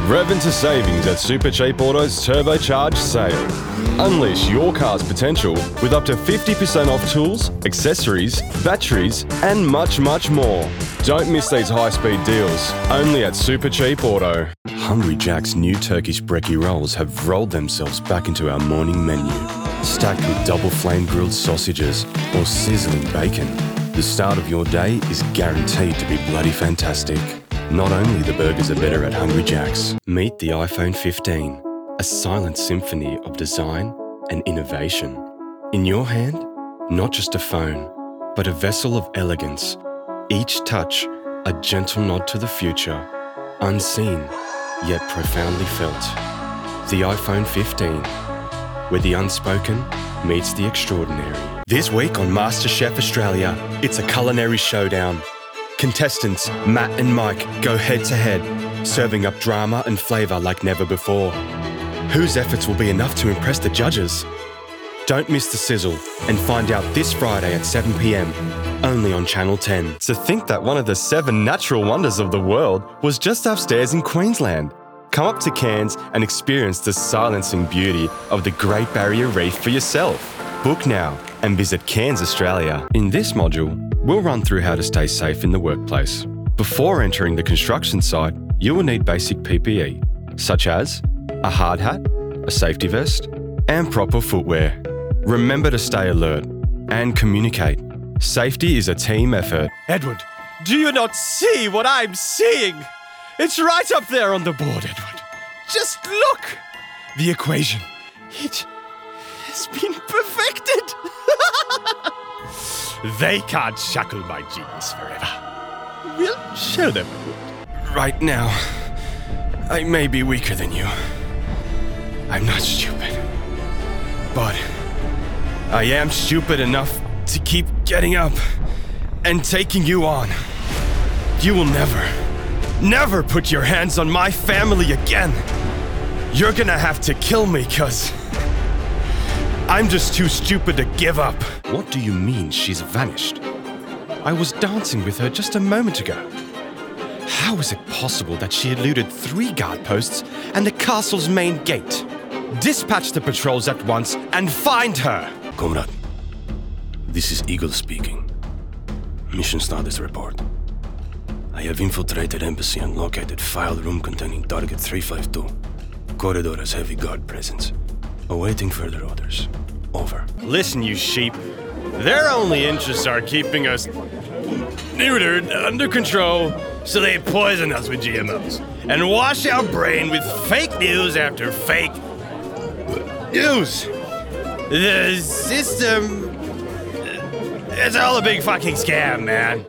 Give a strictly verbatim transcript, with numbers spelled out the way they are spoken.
Rev into savings at Super Cheap Auto's turbocharged sale. Unleash your car's potential with up to fifty percent off tools, accessories, batteries, and much, much more. Don't miss these high-speed deals, only at Super Cheap Auto. Hungry Jack's new Turkish brekkie rolls have rolled themselves back into our morning menu. Stacked with double flame grilled sausages or sizzling bacon, the start of your day is guaranteed to be bloody fantastic. Not only the burgers are better at Hungry Jack's, meet the iPhone fifteen, a silent symphony of design and innovation. In your hand, not just a phone, but a vessel of elegance. Each touch, a gentle nod to the future, unseen, yet profoundly felt. The iPhone fifteen, where the unspoken meets the extraordinary. This week on MasterChef Australia, it's a culinary showdown. Contestants Matt and Mike go head-to-head, serving up drama and flavour like never before. Whose efforts will be enough to impress the judges? Don't miss the sizzle and find out this Friday at seven p.m, only on Channel ten. To think that one of the seven natural wonders of the world was just upstairs in Queensland. Come up to Cairns and experience the silencing beauty of the Great Barrier Reef for yourself. Book now and visit Cairns Australia. In this module, we'll run through how to stay safe in the workplace. Before entering the construction site, you will need basic P P E, such as a hard hat, a safety vest, and proper footwear. Remember to stay alert and communicate. Safety is a team effort. Edward, do you not see what I'm seeing? It's right up there on the board, Edward. Just look! The equation. It has been perfected. They can't shackle my genius forever. We'll show them. Right now, I may be weaker than you. I'm not stupid. But I am stupid enough to keep getting up and taking you on. You will never, never put your hands on my family again. You're gonna have to kill me, cuz I'm just too stupid to give up. What do you mean she's vanished? I was dancing with her just a moment ago. How is it possible that she eluded three guard posts and the castle's main gate? Dispatch the patrols at once and find her! Comrade, this is Eagle speaking. Mission status report. I have infiltrated embassy and located file room containing target three five two. Corridor has heavy guard presence. Awaiting further orders. Over. Listen, you sheep. Their only interests are keeping us neutered, under control, so they poison us with G M Os and wash our brain with fake news after fake news. The system, it's all a big fucking scam, man.